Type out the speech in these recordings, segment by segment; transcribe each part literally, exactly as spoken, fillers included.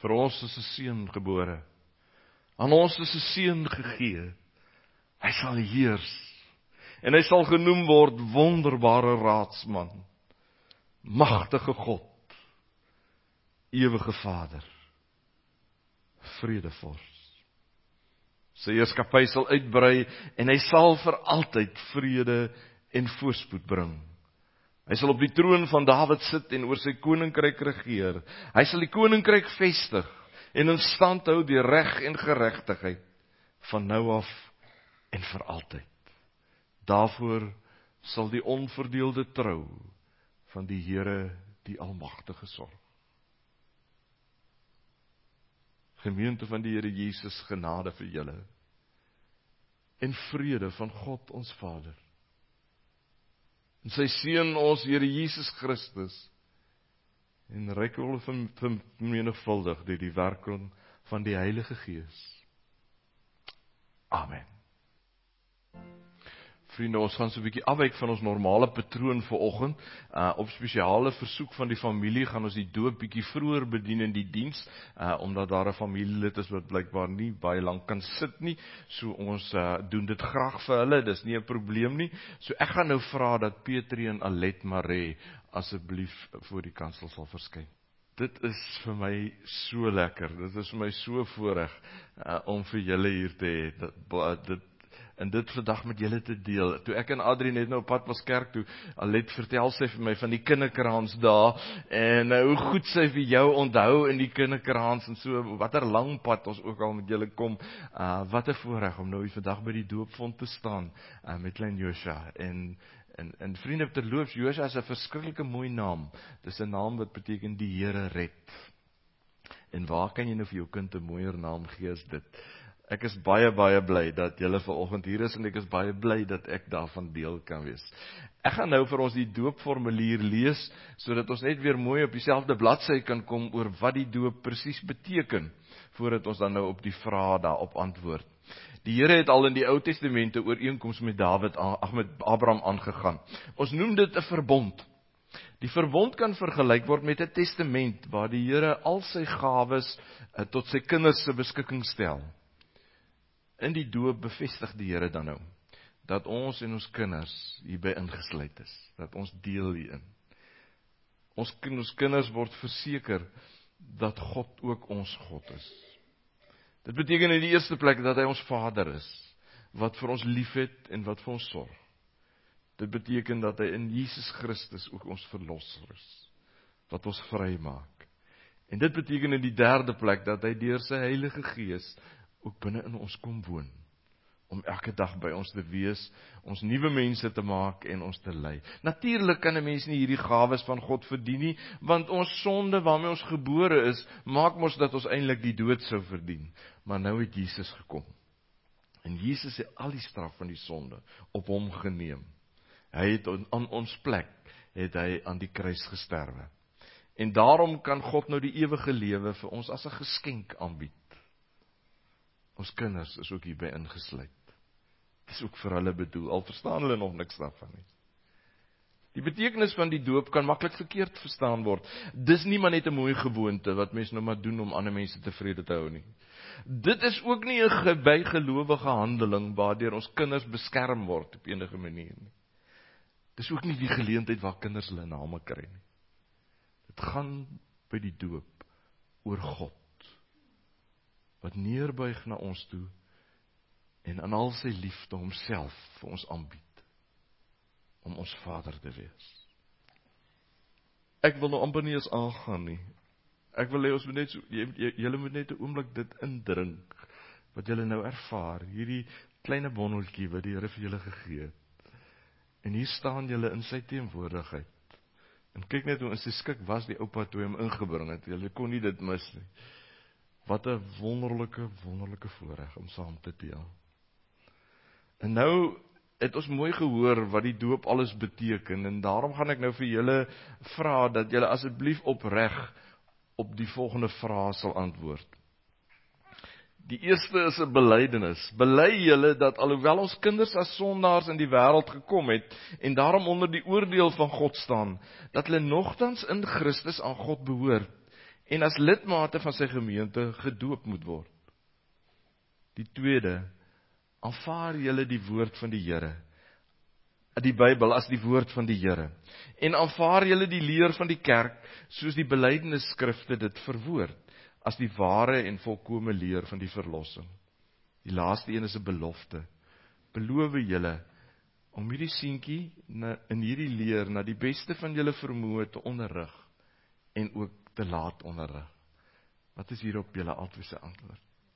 Vir ons is 'n seun gebore. Aan ons is 'n seun gegee. Hy sal heers. En hy sal genoem word wonderbare raadsman, magtige God, ewige Vader, vredevors. Sy heerskappy sal uitbrei en hy sal vir altyd vrede en voorspoed bring. Hy sal op die troon van Dawid sit en oor sy koninkryk regeer. Hy sal die koninkryk vestig en in stand hou deur reg en geregtigheid van nou af en vir altyd. Daarvoor sal die onverdeelde trou van die Here die Almagtige sorg. Gemeente van die Here Jesus, genade vir julle en vrede van God ons Vader en sy Seun ons Here Jesus Christus en ryk hulle vermenigvuldig deur die werking van die Heilige Gees. Amen. Vriende, ons gaan so 'n bietjie afwyk van ons normale patroon vir oggend. Uh, op spesiale versoek van die familie gaan ons die doop bietjie vroeër bedien in die diens, uh, omdat daar 'n familielid is wat blykbaar nie baie lank kan sit nie. So ons uh, doen dit graag vir hulle, dis nie 'n probleem nie. So ek gaan nou vra dat Petrie en Alet Maree asseblief voor die kansel sal verskyn. Dit is vir my so lekker, dit is vir my so voorreg uh, om vir julle hier te hê, dit, dit en dit vandag met julle te deel. Toe ek en Adrie net nou op pad was kerk toe, Alet vertel sy vir my van die kinderkraans daar, en uh, hoe goed sy vir jou onthou in die kinderkraans, en so, wat 'n lang pad ons ook al met julle kom, uh, wat 'n voorreg om nou vandag by die doopvont te staan, uh, met klein Josha, en En, en vriende, terloops, Josha is 'n verskriklike mooi naam. Dis 'n naam wat beteken die Here red. En waar kan jy nou vir jou kind 'n mooier naam gee as dit? Ek is baie, baie bly dat julle vanoggend hier is, en ek is baie bly dat ek daarvan deel kan wees. Ek gaan nou vir ons die doopformulier lees, sodat ons net weer mooi op dieselfde bladsy kan kom oor wat die doop presies beteken, voordat ons dan nou op die vrae daarop antwoord. Die Here het al in die Ou Testament 'n ooreenkoms met Dawid, ag met Abraham aangegaan. Ons noem dit 'n verbond. Die verbond kan vergelyk word met 'n testament waar die Here al sy gawes uh, tot sy kinders se beskikking stel. In die doop bevestig die Here dan nou dat ons en ons kinders hierby ingesluit is, dat ons deel hierin. Ons, ons kinders word verseker dat God ook ons God is. Dit beteken in die eerste plek dat hy ons Vader is, wat vir ons liefhet en wat vir ons sorg. Dit beteken dat hy in Jesus Christus ook ons verlosser is, wat ons vry maak. En dit beteken in die derde plek dat hy deur sy Heilige Gees ook binne in ons kom woon, om elke dag by ons te wees, ons nuwe mense te maak en ons te lei. Natuurlik kan 'n mens nie hierdie gawes van God verdien nie, want ons sonde waarmee ons gebore is, maak mos dat ons eintlik die dood sou verdien. Maar nou het Jesus gekom. En Jesus het al die straf van die sonde op hom geneem. Hy het aan ons plek, het hy aan die kruis gesterwe. En daarom kan God nou die ewige lewe vir ons as 'n geskenk aanbied. Ons kinders is ook hierby ingesluit. Dit is ook vir hulle bedoel, al verstaan hulle nog niks daarvan nie. Die betekenis van die doop kan maklik verkeerd verstaan word. Dis nie maar net 'n mooi gewoonte wat mense nou maar doen om ander mense tevrede te hou nie. Dit is ook nie 'n bygelowige handeling waardeur ons kinders beskerm word op enige manier nie. Dis ook nie die geleentheid waar kinders hulle name kry nie. Dit gaan by die doop oor God, wat neerbuig na ons toe en aan al sy liefde homself vir ons aanbied, om ons Vader te wees. Ek wil nou amper nie eens aangaan nie. Ek wil hê ons moet net so, julle moet net 'n oomblik dit indrink, wat julle nou ervaar, hierdie kleine bondeltjie wat die Here vir julle gegee het. En hier staan julle in sy teenwoordigheid. En kyk net hoe in sy skik was die oupa toe hom ingebring het. Julle kon nie dit mis nie. Wat 'n wonderlike, wonderlike voorreg om saam te deel. En nou het ons mooi gehoor wat die doop alles beteken, en daarom gaan ek nou vir julle vra dat julle asseblief opreg op die volgende vrae sal antwoord. Die eerste is 'n belydenis. Bely julle dat alhoewel ons kinders as sondaars in die wêreld gekom het en daarom onder die oordeel van God staan, dat hulle nogtans in Christus aan God behoort en as lidmate van sy gemeente gedoop moet word. Die tweede, aanvaar julle die woord van die Here, die Bybel as die woord van die Here, en aanvaar julle die leer van die kerk, soos die belydenisskrifte dit verwoord, as die ware en volkome leer van die verlossing. Die laaste een is 'n belofte. Beloof julle om hierdie seentjie in hierdie leer na die beste van julle vermoë te onderrig en ook te laat onderrig. Wat is hierop julle altyd se antwoord?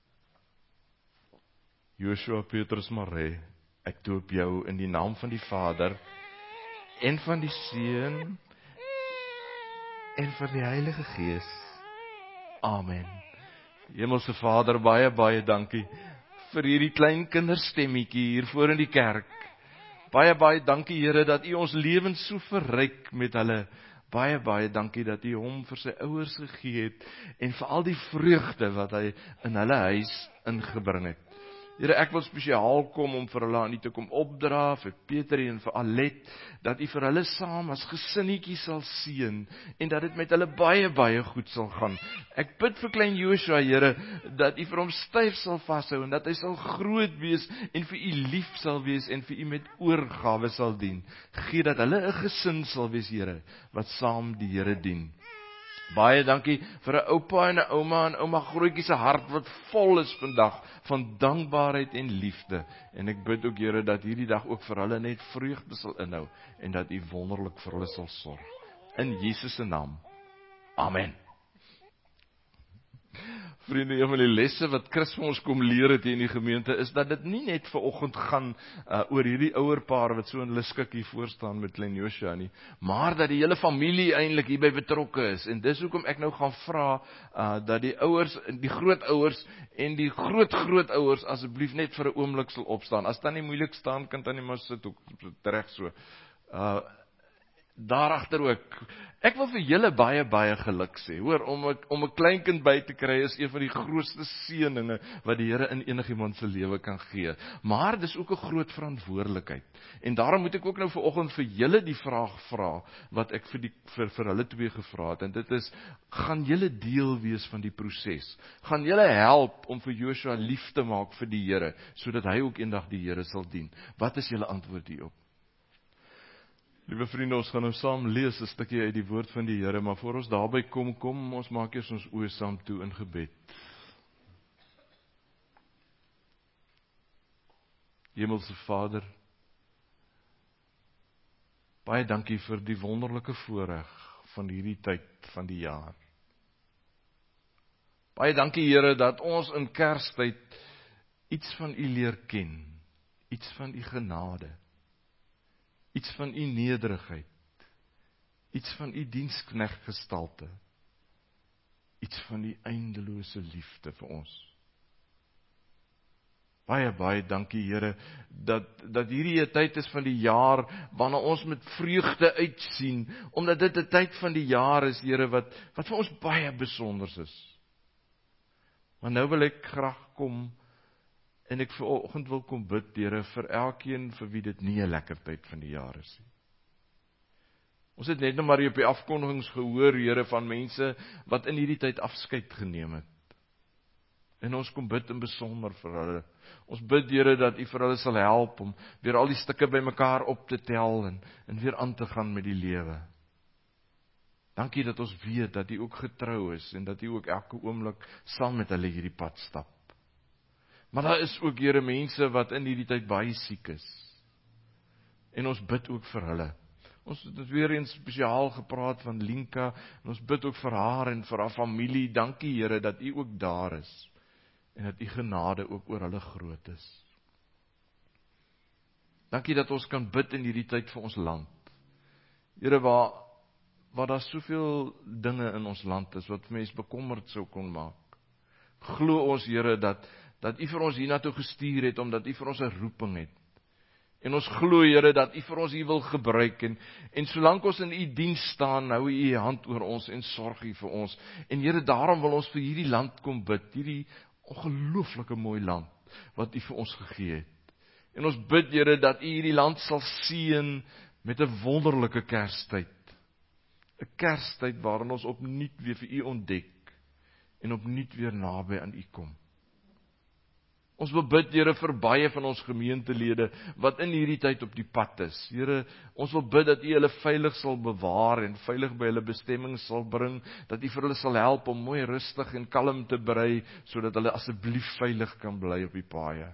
Joshua Petrus Maree, ek doop jou in die naam van die Vader en van die Seun en van die Heilige Gees. Amen. Hemelse Vader, baie baie dankie vir hierdie klein kinderstemmetjie hier voor in die kerk. Baie baie dankie Here dat U ons lewens so verryk met hulle. Baie baie dankie dat U hom vir sy ouers gegee het en vir al die vreugde wat hy in hulle huis ingebring het. Here, ek wil spesiaal kom om vir hulle aan U te kom opdra, vir Peter en vir Alet, dat U vir hulle saam as gesinnetjie sal seën en dat dit met hulle baie baie goed sal gaan. Ek bid vir klein Joshua, Here, dat U vir hom styf sal vashou en dat hy sal groot wees en vir U lief sal wees en vir U met oorgawe sal dien. Gee dat hulle 'n gesin sal wees, Here, wat saam die Here dien. Baie dankie vir 'n oupa en 'n ouma en ouma Grootjie se hart wat vol is vandag van dankbaarheid en liefde. En ek bid ook Here dat hierdie dag ook vir hulle net vreugde sal inhou en dat U wonderlik vir hulle sal sorg. In Jesus se naam. Amen. Vriende, een van die lesse wat Chris vir ons kom leer het hier in die gemeente, is dat dit nie net vanoggend gaan uh, oor hierdie ouerpaar wat so in hulle skikkie voor staan met klein Joshua nie, maar dat die hele familie eintlik hierby betrokke is. En dis hoekom ek nou gaan vra uh, dat die ouers, die grootouers en die groot-grootouers asseblief net vir 'n oomblik sal opstaan. As tannie moeilik staan, kan tannie maar sit ook reg so. Uh, Daarachter ook. Ek wil vir julle baie baie geluk sê. Hoor, om 'n om 'n kleinkind by te kry is een van die grootste seëninge wat die Here in enigiemand se lewe kan gee. Maar dis ook 'n groot verantwoordelikheid. En daarom moet ek ook nou vanoggend vir julle die vraag vra wat ek vir die vir vir hulle twee gevra het. En dit is: gaan julle deel wees van die proses? Gaan julle help om vir Joshua lief te maak vir die Here sodat hy ook eendag die Here sal dien? Wat is julle antwoord hierop? Liewe vriende, ons gaan nou saam lees 'n stukkie uit die woord van die Here, maar voor ons daarby kom, kom, ons maak eers ons oë saam toe in gebed. Hemelse Vader, baie dankie vir die wonderlike voorreg van hierdie tyd van die jaar. Baie dankie Here dat ons in Kerstyd iets van U leer ken, iets van U genade, iets van U nederigheid, iets van U diensknegtgestalte, iets van U eindelose liefde vir ons. Baie, baie dankie Here, dat, dat hierdie 'n tyd is van die jaar, wanneer ons met vreugde uitsien, omdat dit 'n tyd van die jaar is, Here, wat, wat vir ons baie besonders is. Maar nou wil ek graag kom, en ek vanoggend wil kom bid, Here, vir elkeen vir wie dit nie 'n lekker tyd van die jaar is nie. Ons het net nou maar hier op die afkondigings gehoor, Here, van mense wat in hierdie tyd afskeid geneem het. En ons kom bid in besonder vir hulle. Ons bid, Here, dat U vir hulle sal help om weer al die stukke bymekaar op te tel en, en weer aan te gaan met die lewe. Dankie dat ons weet dat U ook getrou is en dat U ook elke oomblik saam met hulle hierdie pad stap. Maar daar is ook, Here, mense wat in hierdie tyd baie siek is. En ons bid ook vir hulle. Ons het weer eens spesiaal gepraat van Linka, en ons bid ook vir haar en vir haar familie. Dankie, Here, dat U ook daar is, en dat U genade ook oor hulle groot is. Dankie dat ons kan bid in hierdie tyd vir ons land. Here, waar, waar daar soveel dinge in ons land is, wat mense bekommerd sou kon maak. Glo ons, Here, dat dat U vir ons hiernatoe gestuur het, omdat U vir ons 'n roeping het. En ons glo, Here, dat U vir ons hier wil gebruik, en, en solank ons in U diens staan, hou U U hand oor ons, en sorg U vir ons. En Here, daarom wil ons vir hierdie land kom bid, hierdie ongelooflike mooi land, wat U vir ons gegee het. En ons bid, Here, dat U hierdie land sal seën met 'n wonderlike Kerstyd. 'n Kerstyd waarin ons opnuut weer vir U ontdek, en opnuut weer naby aan U kom. Ons wil bid, Here, vir baie van ons gemeentelede wat in hierdie tyd op die pad is. Here, ons wil bid dat U hulle veilig sal bewaar en veilig by hulle bestemming sal bring, dat U vir hulle sal help om mooi rustig en kalm te berei, sodat hulle asseblief veilig kan bly op die paaie.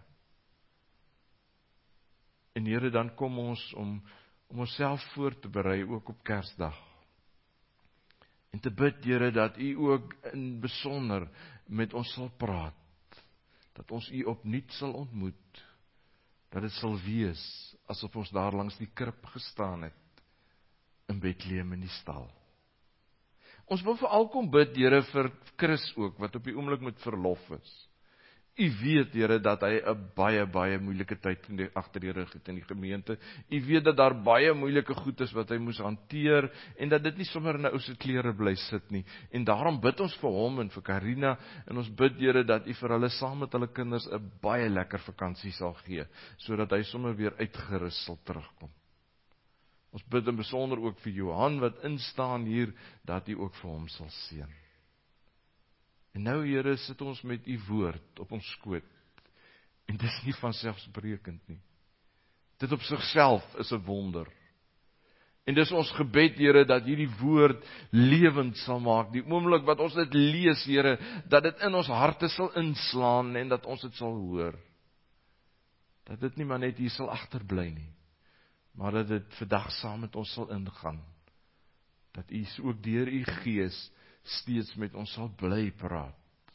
En Here, dan kom ons om, om onsself voor te berei, ook op Kersdag. En te bid, Here, dat U ook in besonder met ons sal praat. Dat ons U opnuut sal ontmoet, dat dit sal wees, asof ons daar langs die krib gestaan het, in Bethlehem in die stal. Ons wil veral kom bid, Here, vir Chris ook, wat op die oomblik met verlof is. U weet, Here, dat hy 'n baie, baie moeilike tyd in die, agter die rug het in die gemeente. U weet dat daar baie moeilike goed is wat hy moes hanteer, en dat dit nie sommer in 'n ou se klere bly sit nie. En daarom bid ons vir hom en vir Karina, en ons bid, Here, dat U vir hulle saam met hulle kinders 'n baie lekker vakansie sal gee, sodat hy sommer weer uitgerus sal terugkom. Ons bid in besonder ook vir Johan, wat instaan hier, dat U ook vir hom sal seën. En nou, Here, sit ons met U woord op ons skoot, en dit is nie vanselfsprekend nie. Dit op sigself is 'n wonder. En dis ons gebed, Here, dat hierdie woord lewend sal maak, die oomblik wat ons dit lees, Here, dat dit in ons harte sal inslaan, en dat ons dit sal hoor. Dat dit nie maar net hier sal agterbly nie, maar dat dit vandag saam met ons sal ingaan. Dat U ook deur U Gees steeds met ons sal bly praat.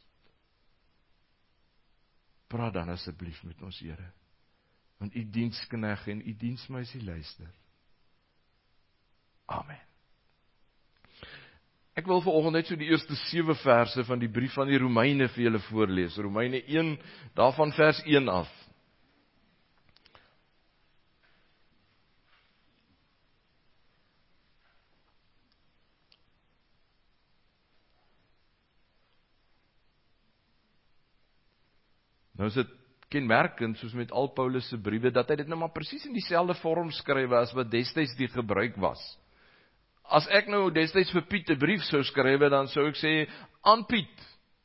Praat dan asseblief met ons, Here, want U dienskneg en U diensmeisie luister. Amen. Ek wil vanoggend net so die eerste sewe verse van die brief van die Romeine vir julle voorlees. Romeine een, daarvan vers een af. Nou is dit kenmerkend, soos met al Paulus se briewe, dat hy dit nou maar presies in dieselfde vorm skryf as wat destyds die gebruik was. As ek nou destyds vir Piet 'n brief sou skryf, dan sou ek sê, aan Piet,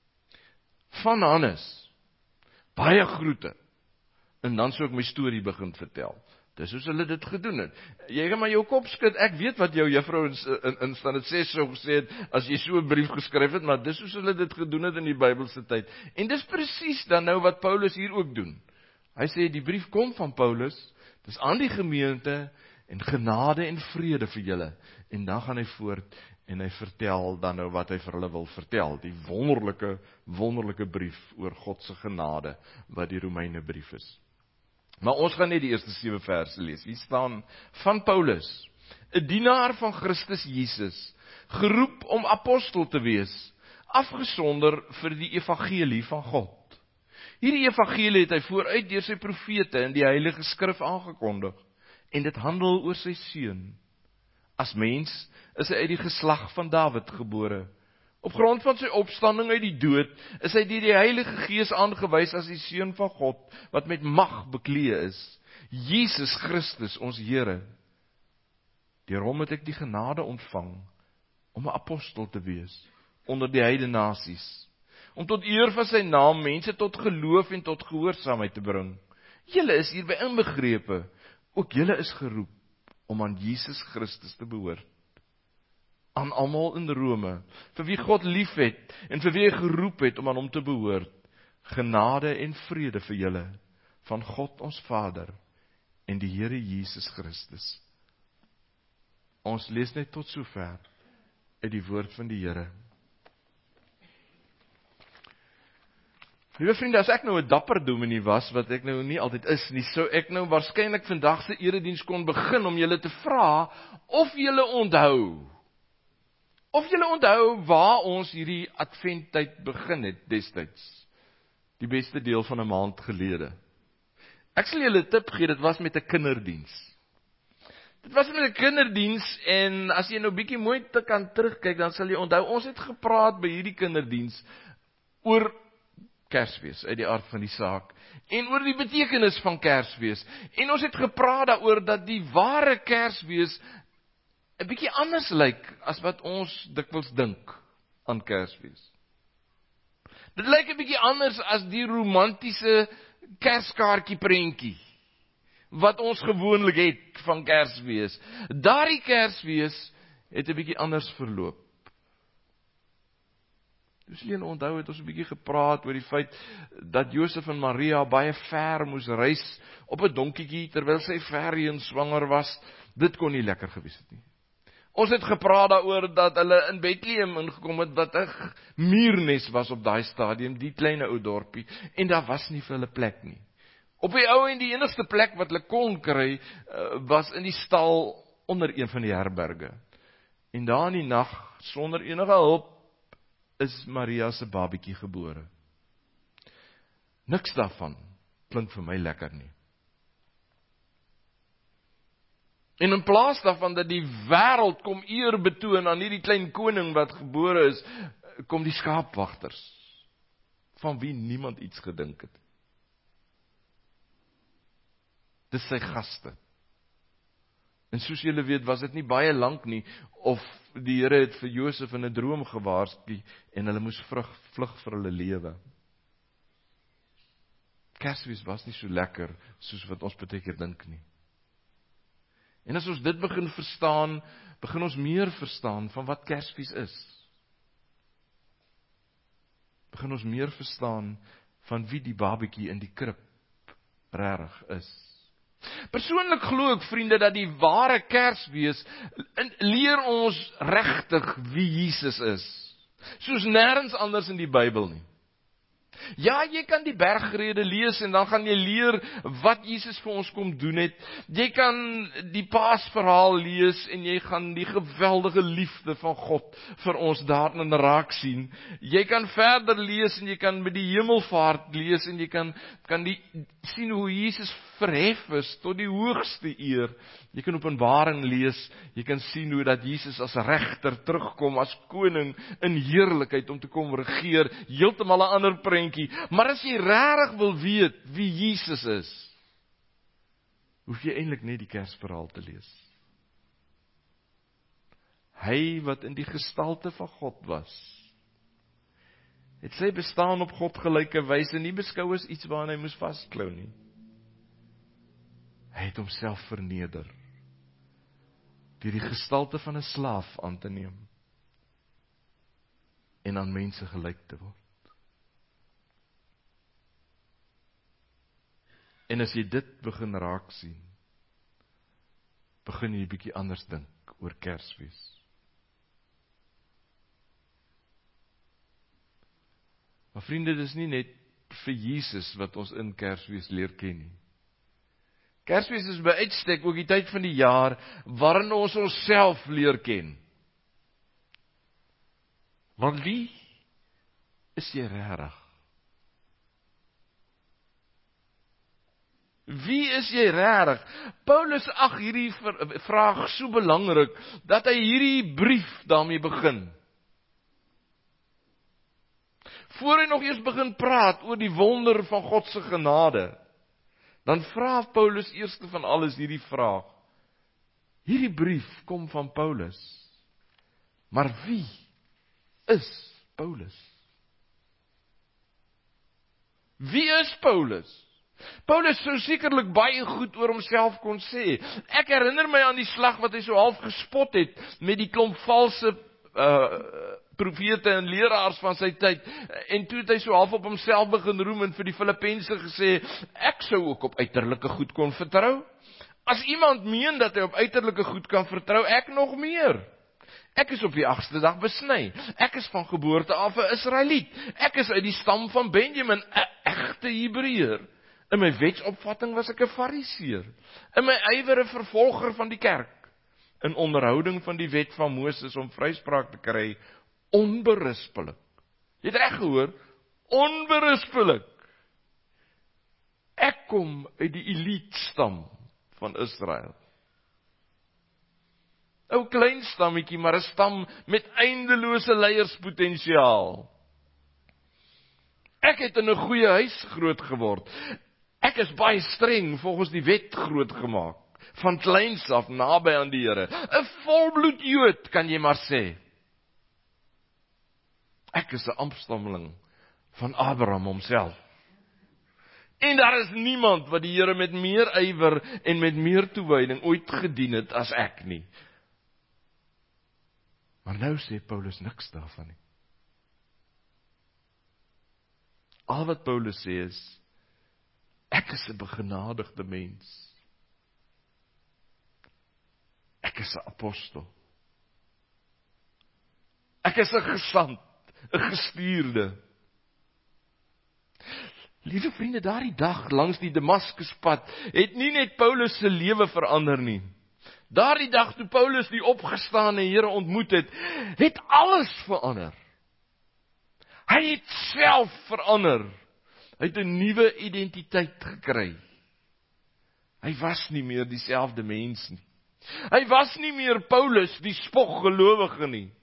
van Hannes, baie groete, en dan sou ek my storie begin vertel. Dis soos hulle dit gedoen het. Jy gaan maar jou kop skud, ek weet wat jou juffrou in, in, in standaard ses so gesê het, as jy so 'n brief geskryf het, maar dis soos hulle dit gedoen het in die Bybelse tyd. En dis presies dan nou wat Paulus hier ook doen. Hy sê, die brief kom van Paulus, dis aan die gemeente, en genade en vrede vir julle. En dan gaan hy voort, en hy vertel dan nou wat hy vir hulle wil vertel, die wonderlike, wonderlike brief oor God se genade, wat die Romeine brief is. Maar ons gaan net die eerste sewe verse lees. Hier staan, van Paulus, 'n dienaar van Christus Jesus, geroep om apostel te wees, afgesonder vir die evangelie van God. Hierdie evangelie het hy vooruit deur sy profete in die Heilige Skrif aangekondig, en dit handel oor sy seun. As mens is hy uit die geslag van Dawid gebore. Op grond van sy opstanding uit die dood, is hy deur die Heilige Gees aangewys as die seun van God, wat met mag bekleed is, Jesus Christus, ons Here. Deur hom het ek die genade ontvang, om 'n apostel te wees, onder die heidene nasies, om tot eer van sy naam, mense tot geloof en tot gehoorsaamheid te bring. Julle is hierby inbegrepe, ook julle is geroep, om aan Jesus Christus te behoort. Aan almal in Rome, vir wie God lief het, en vir wie hy geroep het om aan hom te behoort, genade en vrede vir julle, van God ons Vader, en die Here Jesus Christus. Ons lees net tot sover, uit die woord van die Here. Liewe vriende, as ek nou 'n dapper dominee was, wat ek nou nie altyd is nie, sou ek nou waarskynlik vandag se erediens kon begin om julle te vra, of julle onthou, Of julle onthou waar ons hierdie adventtyd begin het destyds, die beste deel van 'n maand gelede. Ek sal julle 'n tip gee, dit was met 'n kinderdiens. Dit was met 'n kinderdiens, en as jy nou bietjie mooi te kan terugkyk, dan sal jy onthou, ons het gepraat by hierdie kinderdiens oor Kersfees, uit die aard van die saak, en oor die betekenis van Kersfees. En ons het gepraat daaroor dat die ware Kersfees 'n bietjie anders lyk as wat ons dikwels dink aan Kersfees. Dit lyk 'n bietjie anders as die romantiese Kerskaartjie prentjie wat ons gewoonlik het van Kersfees. Daardie Kersfees het 'n bietjie anders verloop. Dus Leen, onthou het ons 'n bietjie gepraat oor die feit dat Josef en Maria baie ver moes reis op 'n donkietjie terwyl sy verheen swanger was. Dit kon nie lekker gewees het nie. Ons het gepraat daaroor dat hulle in Bethlehem ingekom het wat 'n muurnes was op daai stadium, die klein ou dorpie, en daar was nie vir hulle plek nie. Op die ou en die enigste plek wat hulle kon kry, uh, was in die stal onder een van die herberge. En daar in die nag, sonder enige hulp, is Maria se babietjie gebore. Niks daarvan klink vir my lekker nie. En in plaas daarvan dat die wêreld kom eer betoon aan hierdie klein koning wat gebore is, kom die skaapwagters, van wie niemand iets gedink het. Dis sy gaste. En soos julle weet, was dit nie baie lank nie, of die Here het vir Josef in 'n droom gewaarsku, en hulle moes vlug, vlug vir hulle lewe. Kersfees was nie so lekker, soos wat ons baie keer dink nie. En as ons dit begin verstaan, begin ons meer verstaan van wat Kersfees is. Begin ons meer verstaan van wie die babietjie in die krib regtig is. Persoonlik glo ek, vriende, dat die ware Kersfees leer ons regtig wie Jesus is. Soos nêrens anders in die Bybel nie. Ja, jy kan die bergrede lees en dan gaan jy leer wat Jesus vir ons kom doen het. Jy kan die Paasverhaal lees en jy gaan die geweldige liefde van God vir ons daarin raak sien. Jy kan verder lees en jy kan met die hemelvaart lees en jy kan, kan die, sien hoe Jesus verhef is tot die hoogste eer. Jy kan Openbaring lees, jy kan sien hoe dat Jesus as regter terugkom, as koning in heerlikheid om te kom regeer, heeltemal 'n ander prentjie. Maar as jy regtig wil weet wie Jesus is, hoef jy eintlik net die Kersverhaal te lees. Hy wat in die gestalte van God was, het sy bestaan op God gelyke wyse nie beskou as iets waaraan hy moes vasklou nie. Hy het homself verneder, deur die gestalte van 'n slaaf aan te neem, en aan mense gelyk te word. En as jy dit begin raak sien, begin jy 'n bietjie anders dink oor Kersfees. Maar vriende, dis nie net vir Jesus wat ons in Kersfees leer ken nie. Kersfees is by uitstek ook die tyd van die jaar waarin ons onsself leer ken. Want wie is jy regtig? Wie is jy regtig? Paulus ag hierdie vraag so belangrik dat hy hierdie brief daarmee begin. Voor hy nog eers begin praat oor die wonder van God se genade, dan vra Paulus eerste van alles hierdie vraag. Hierdie brief kom van Paulus. Maar wie is Paulus? Wie is Paulus? Paulus sou sekerlik baie goed oor homself kon sê. Ek herinner my aan die slag wat hy so half gespot het met die klomp valse uh, profete en leraars van sy tyd. En toe het hy so half op homself begin roem en vir die Filippense gesê, ek sou ook op uiterlike goed kon vertrou. As iemand meen dat hy op uiterlike goed kan vertrou, ek nog meer. Ek is op die agste dag besny. Ek is van geboorte af 'n Israeliet. Ek is uit die stam van Benjamin, 'n egte Hebreër. In my wetsopvatting was ek 'n Fariseer. In my ywer 'n vervolger van die kerk. In onderhouding van die wet van Moses om vryspraak te kry, onberispelik. Jy het reg gehoor, onberispelik. Ek kom uit die elite stam van Israel. Ou klein stammetjie, maar 'n stam met eindelose leierspotensiaal. Ek het in 'n goeie huis groot geword. Ek is baie streng volgens die wet groot gemaak, van kleins af naby aan die Here. 'n Volbloed Jood, kan jy maar sê. Ek is 'n afstammeling van Abraham homself. En daar is niemand wat die Here met meer ywer en met meer toewyding ooit gedien het as ek nie. Maar nou sê Paulus niks daarvan nie. Al wat Paulus sê is, ek is 'n begenadigde mens. Ek is 'n apostel. Ek is 'n gesant, 'n gestuurde. Liewe vriende, daardie dag langs die Damaskuspad het nie net Paulus se lewe verander nie. Daardie dag toe Paulus die opgestane Here ontmoet het, het alles verander. Hy het self verander. Hy het 'n nuwe identiteit gekry. Hy was nie meer dieselfde mens nie. Hy was nie meer Paulus, die spoggelowige nie.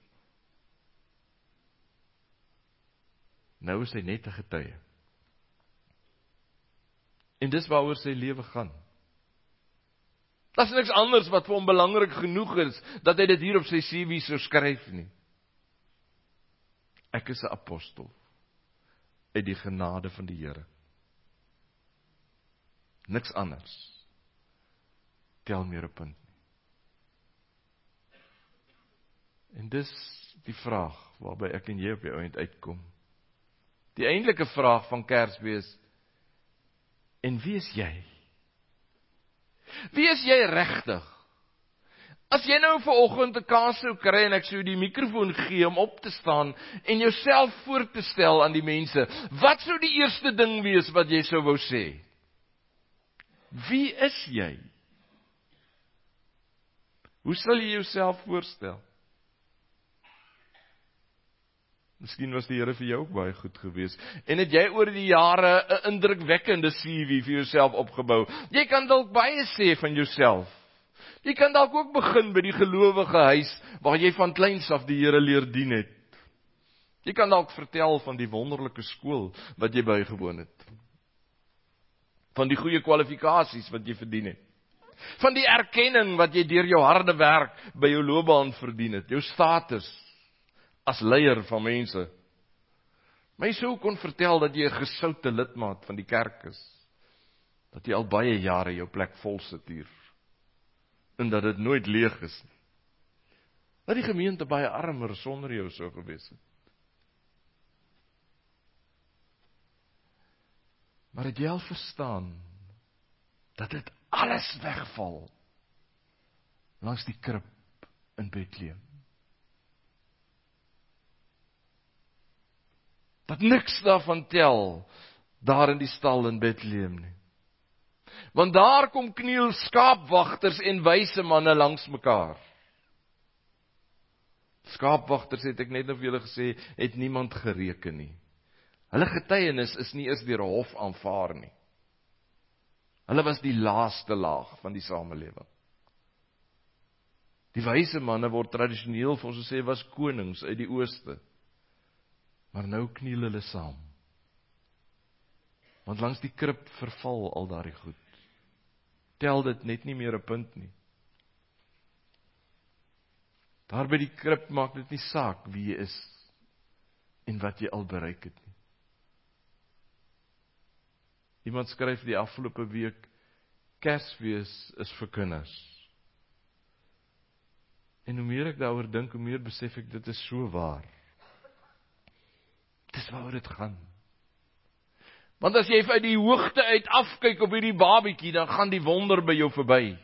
Nou is hy net 'n getuie. En dis waaroor sy lewe gaan. Dit is niks anders wat vir hom belangrik genoeg is, dat hy dit hier op sy C V sou skryf nie. Ek is 'n apostel, uit die genade van die Here. Niks anders. Tel meer 'n punt nie. En dis die vraag, waarby ek en jy op die ouend uitkom. Die eintlike vraag van Kersfees, en wie is jy? Wie is jy regtig? As jy nou vanoggend 'n kans sou kry en ek sou die mikrofoon gee om op te staan en jouself voor te stel aan die mense, wat sou die eerste ding wees wat jy sou wou sê? Wie is jy? Hoe sal jy jouself voorstel? Miskien was die Here vir jou ook baie goed gewees. En het jy oor die jare 'n indrukwekkende C V vir jouself opgebou. Jy kan dalk baie sê van jouself. Jy kan dalk ook begin by die gelowige huis waar jy van kleins af die Here leer dien het. Jy kan dalk vertel van die wonderlike skool wat jy bygewoon het. Van die goeie kwalifikasies wat jy verdien het. Van die erkenning wat jy deur jou harde werk by jou loopbaan verdien het. Jou status as leier van mense. My sou kon vertel dat jy 'n gesoute lidmaat van die kerk is. Dat jy al baie jare jou plek vol sit hier. En dat dit nooit leeg is nie. Dat die gemeente baie armer sonder jou sou gewees het. Maar het jy al verstaan dat dit alles wegval langs die krib in Bethlehem? Dat niks daarvan tel, daar in die stal in Bethlehem nie. Want daar kom kniel skaapwagters en wyse manne langs mekaar. Skaapwagters, het ek net nou vir julle gesê, het niemand gereken nie. Hulle getuienis is nie eens deur 'n hof aanvaar nie. Hulle was die laaste laag van die samelewing. Die wyse manne word tradisioneel vir ons gesê was konings uit die ooste. Maar nou kniel hulle saam. Want langs die krib verval al daardie goed. Tel dit net nie meer 'n punt nie. Daar by die krib maak dit nie saak wie jy is en wat jy al bereik het nie. Iemand skryf die afgelope week, Kersfees is vir kinders. En hoe meer ek daaroor dink, hoe meer besef ek dit is so waar. Dis waaroor dit gaan. Want as jy uit die hoogte uit afkyk op hierdie babietjie, dan gaan die wonder by jou verby.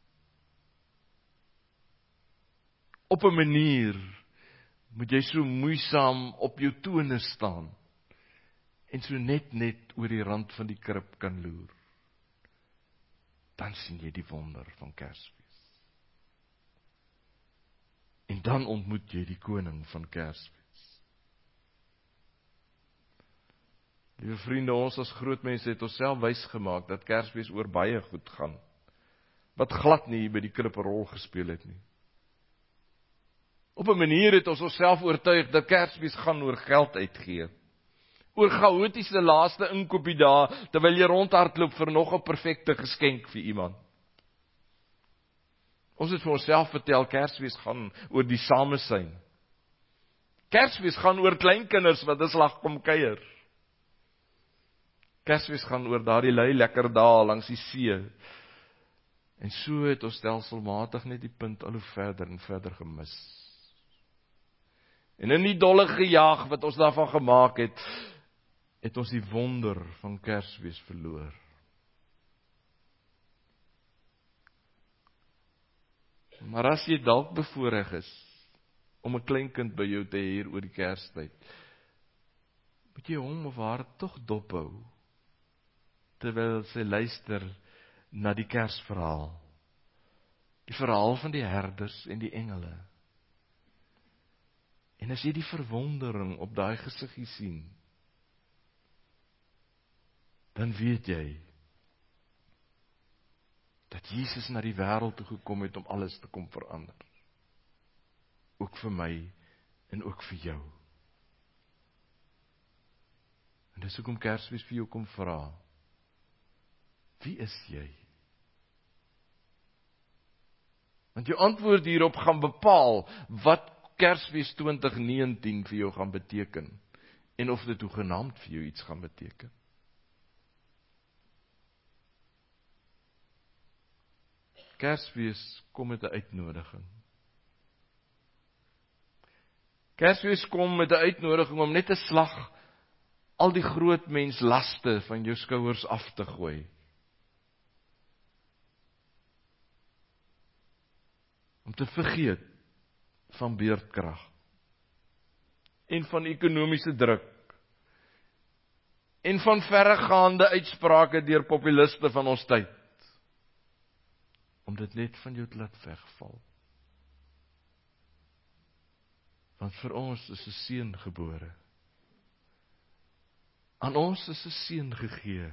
Op 'n manier moet jy so moeisaam op jou tone staan en so net net oor die rand van die krib kan loer. Dan sien jy die wonder van Kersfees. En dan ontmoet jy die koning van Kersfees. Liewe vriende, ons as groot mense het onsself wys gemaak dat Kersfees oor baie goed gaan, wat glad nie by die krib 'n rol gespeel het nie. Op 'n manier het ons onsself oortuig dat Kersfees gaan oor geld uitgee, oor chaotiese laaste inkopie dae, terwyl jy rondhardloop vir nog 'n perfekte geskenk vir iemand. Ons het vir onsself vertel, Kersfees gaan oor die samesyn. Kersfees gaan oor kleinkinders wat dis lag kom kuier. Kersfees gaan oor daardie lui lekker dae langs die see. En so het ons stelselmatig net die punt al hoe verder en verder gemis. En in die dolle gejaag wat ons daarvan gemaak het, het ons die wonder van Kersfees verloor. Maar as jy dalk bevoorreg is om 'n kleinkind by jou te hê hier oor die Kerstyd, moet jy hom of haar tog dophou terwyl sy luister na die Kersverhaal. Die verhaal van die herders en die engele. En as jy die verwondering op daai gesiggie sien, dan weet jy dat Jesus na die wêreld toe gekom het om alles te kom verander. Ook vir my en ook vir jou. En dis hoekom Kersfees vir jou kom vra. Wie is jy? Want jou antwoord hierop gaan bepaal wat Kersfees twintig negentien vir jou gaan beteken en of dit hoegenaamd vir jou iets gaan beteken. Kersfees kom met 'n uitnodiging. Kersfees kom met 'n uitnodiging om net 'n slag al die groot mens laste van jou skouers af te gooi. Om te vergeet van beerdkrag en van ekonomiese druk en van verregaande uitsprake deur populiste van ons tyd. Om dit net van jou te laat wegval. Want vir ons is 'n seun gebore. Aan ons is 'n seun gegee.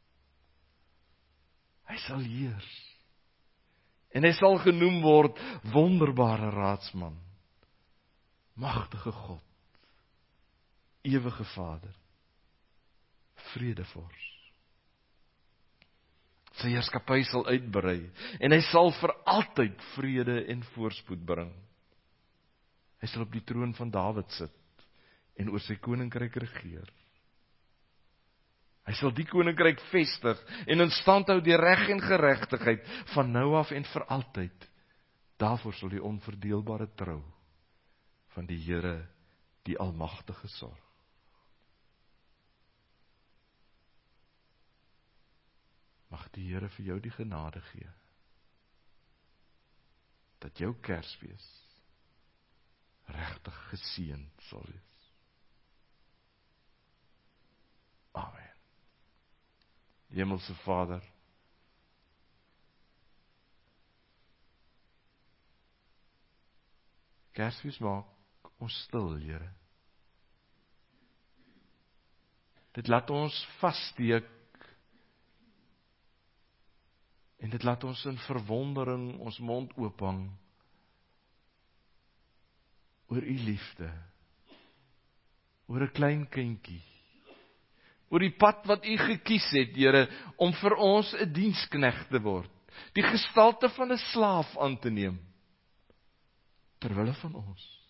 Hy sal heers. En hy sal genoem word wonderbare raadsman, magtige God, ewige Vader, vredevors. Sy heerskappy sal uitbrei, en hy sal vir altyd vrede en voorspoed bring. Hy sal op die troon van Dawid sit, en oor sy koninkryk regeer. Hy sal die koninkryk vestig, en in stand hou deur reg en geregtigheid, van nou af en vir altyd. Daarvoor sal die onverdeelbare trou, van die Here, die Almagtige sorg. Mag die Here vir jou die genade gee, dat jou Kersfees regtig geseënd sal wees. Amen. Hemelse Vader, Kersfees maak ons stil, Here. Dit laat ons vassteek, en dit laat ons in verwondering ons mond oophang oor u liefde, oor 'n klein kindjie, oor die pad wat u gekies het, Here, om vir ons 'n diensknegt te word, die gestalte van 'n slaaf aan te neem, terwille van ons.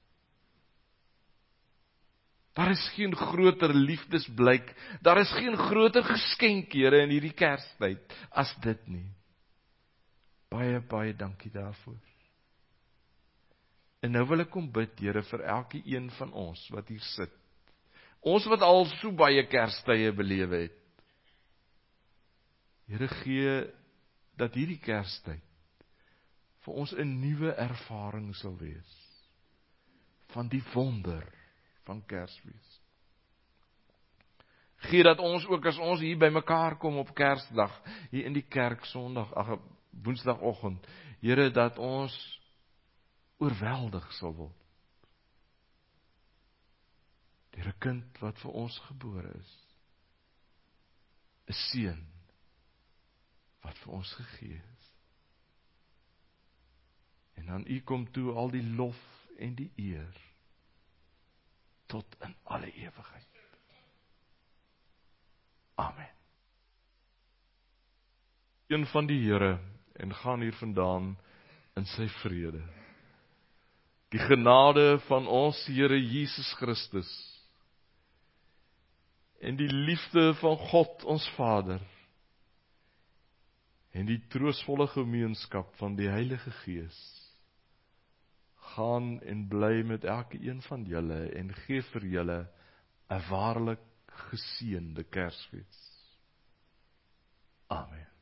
Daar is geen groter liefdesblyk, daar is geen groter geskenk, Here, in hierdie Kerstyd, as dit nie. Baie, baie dankie daarvoor. En nou wil ek kom bid, Here, vir elke een van ons wat hier sit. Ons wat al so baie Kerstye belewe het. Here, gee dat hierdie Kerstyd vir ons 'n nuwe ervaring sal wees van die wonder van Kersfees. Gee dat ons ook as ons hier by mekaar kom op Kersdag, hier in die kerk Sondag, ag Woensdagoggend, Here, dat ons oorweldig sal word deur 'n kind wat vir ons gebore is, 'n seun wat vir ons gegee is. En aan u kom toe al die lof en die eer tot in alle ewigheid. Amen. Een van die Here en gaan hier vandaan in sy vrede. Die genade van ons Here Jesus Christus en die liefde van God ons Vader en die troostvolle gemeenskap van die Heilige Gees gaan en bly met elke een van julle en gee vir julle 'n waarlik geseënde Kersfees. Amen.